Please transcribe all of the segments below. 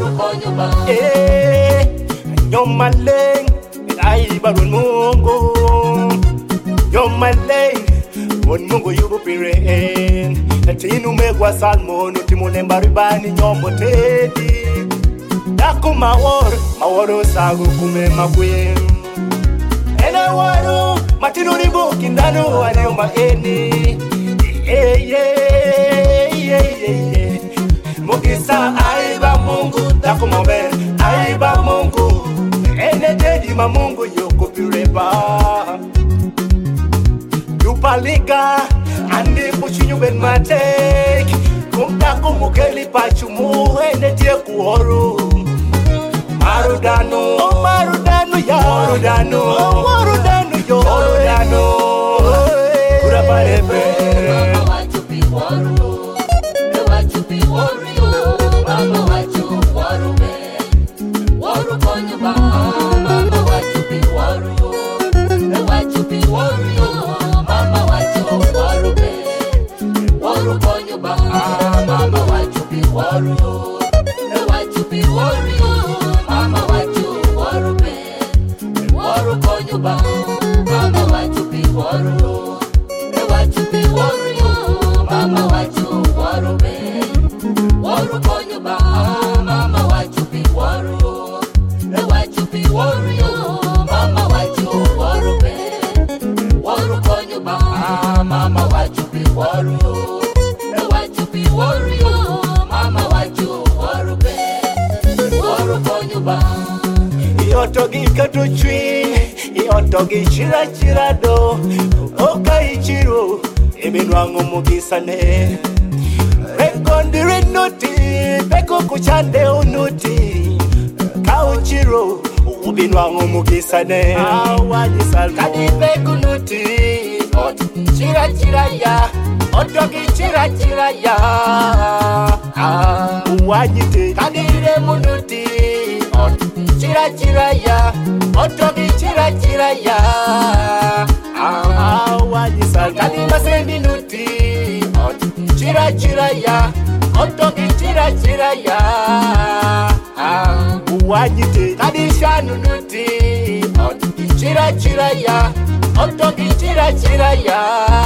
You're my lane, I barun mungu. You're my lane, mon mungu yubu piren. Tinu megwa salmon, utimulemba ribani nyombo tedi. Daku maworo sagu kume magwem. Ene waru, matinu ribu kindanu wanyoma eni. Mugisa aiba mungu, daku mawe aiba mungu. Ene dedi ma mungu yoko pireba. Dupalika, andi puchinyu ben matek. Kumtaku mukeli pachumu, ene tie kuoru. Marudano, oh marudano ya, marudano, oh marudano yo, marudano. Kura parebe, mama wachupi waru, me wachupi waru, mama wachu waru be, waru konyo ba, mama wachupi waru, me wachupi waru, mama wachu waru be, waru konyo ba, mama wachupi waru, me wachupi waru. Mama wachu waru be, waru konyo ba. Mama wachu pi waru, me wachu pi waru. Mama wachu waru be, waru konyo ba. Mama wachu pi waru, me wachu pi waru. Mama wachu waru be, waru konyo ba. Mama wachu pi waru, me wachu pi waru. Mama wachu waru be. Iotogi katuchwi, iotogi chira do. Oka ichiro, eminwango mugisane. Rekondiri nuti, peko kuchande unuti. Kauchiro, ubinwango mugisane. Awani salmo, kadi peko nuti. Chira ya, otogi chira ya. Wanyite, kadire munuti. Chira ya, otogi chira ya. Wanyisal, kadima sendi nuti. Chira ya, otogi chira ya. Wanyite, kadisha nunuti. Chira ya, otogi chira ya.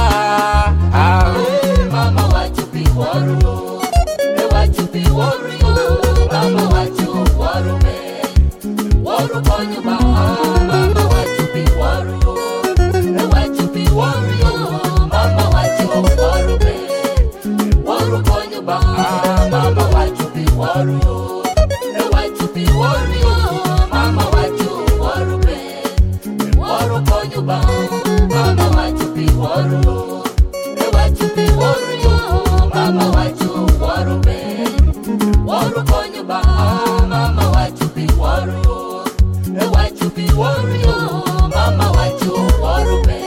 Mama wachupi waru, me wachupi waru. Mama wachu waru be, waru konyo ba. Mama wachupi waru, me wachupi waru. Mama wachu waru be, waru konyo ba. Mama wachupi waru, me wachupi waru. Mama wachu waru be, waru konyo ba. Mama wachupi waru, me wachupi waru. Mama wachu waru be, waru konyo ba. Mama wachupi waru, me wachupi waru. Mama wachu waru be,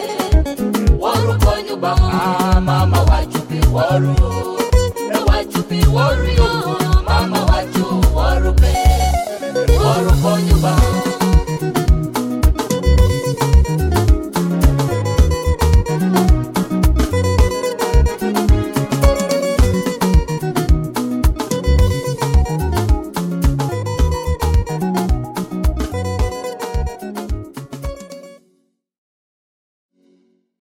waru konyo ba. Mama wachupi waru, me wachupi waru.